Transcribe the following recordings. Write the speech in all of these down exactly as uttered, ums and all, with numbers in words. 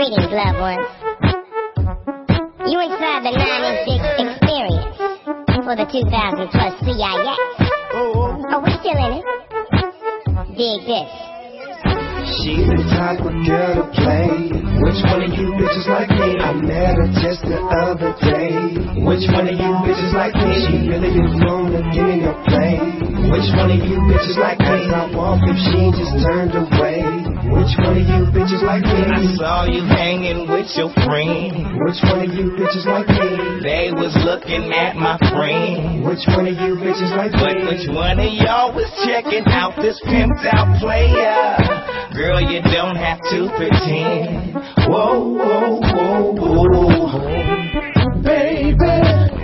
Greetings, loved ones. You inside the ninety-six experience for the two thousand plus C I X. Oh, we still in it. Dig this. She the type of girl to play. Which one of you bitches like me? I met her just the other day. Which one of you bitches like me? She really didn't want to give me no play. Which one of you bitches like me? As I walk if she just turned away. Which one of you bitches like me? I saw you hanging with your friend. Which one of you bitches like me? They was looking at my friend. Which one of you bitches like me? But which one of y'all was checking out this pimped out player? Girl, you don't have to pretend. Whoa, whoa, whoa, whoa. Baby,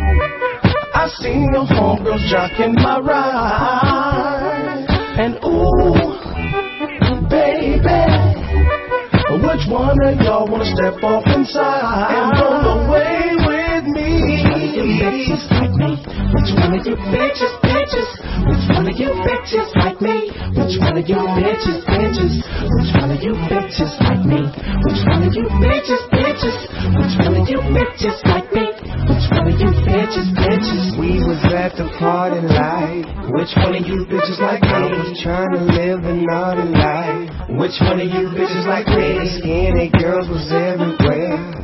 I seen your homegirls jocking my ride. And ooh, baby, which one of y'all wanna step off inside and run away with me? Bitches like me. Which one of you bitches, bitches? Which one of you bitches like me? Which one of you bitches, bitches? Which one of you bitches like me? Which one of you bitches, bitches? Which one of you bitches like me? Which one of you bitches, bitches? We was at the party light. Which one of you bitches like me? I was trying to live a naughty life. Which one of you bitches like me? Skinny girls was everywhere.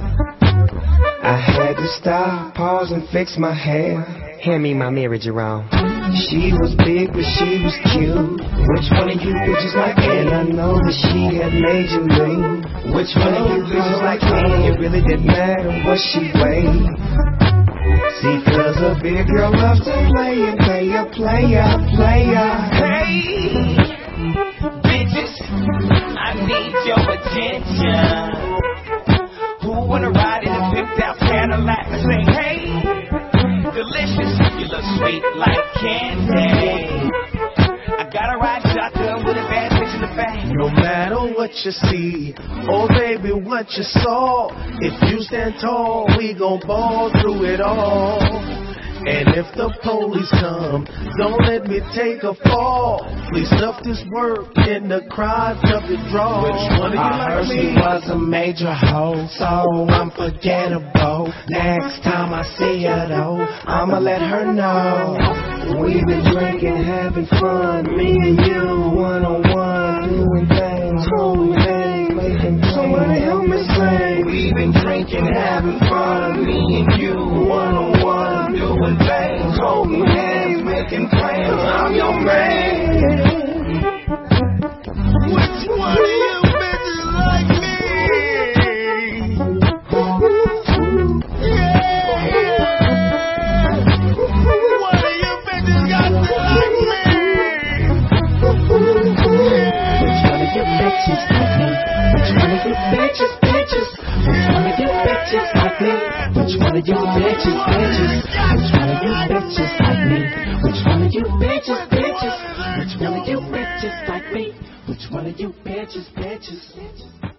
I had to stop, pause and fix my hair. Hand me my mirror, Jerome. She was big, but she was cute. Which one of you bitches like me? And I know that she had major lean. Which one of you bitches like me? It really didn't matter what she weighed. See, cause a big girl loves to play and play a player, player. Hey, bitches, I need your attention. Who wanna ride in a pimped out Cadillac and say, hey, delicious, you look sweet like candy. I got a ride shotgun with a bad bitch in the back. No matter what you see, oh baby, what you saw, if you stand tall, we gon' ball through it all. And if the police come, don't let me take a fall. Please stuff this work in the crowd of the draw. Which one of you I heard she was a major hoe, so unforgettable. Next time I see her though, I'ma let her know. We've been drinking, having fun, me and you, one on one, doing things, holding hands, making plans. Somebody help me sing. We've been drinking, having fun, me and you, one on one, doing things, holding hands, making plans. I'm your man. Which one of you bitches like me? Yeah. One of you bitches got to like me. Yeah. Which one of you bitches like me? Which one of you bitches, bitches? Which one of you bitches like me? Which one of you bitches, bitches? Which one of you bitches like me? Which one of you bitches, bitches? Which one of you bitches like me? Which one of you bitches, bitches?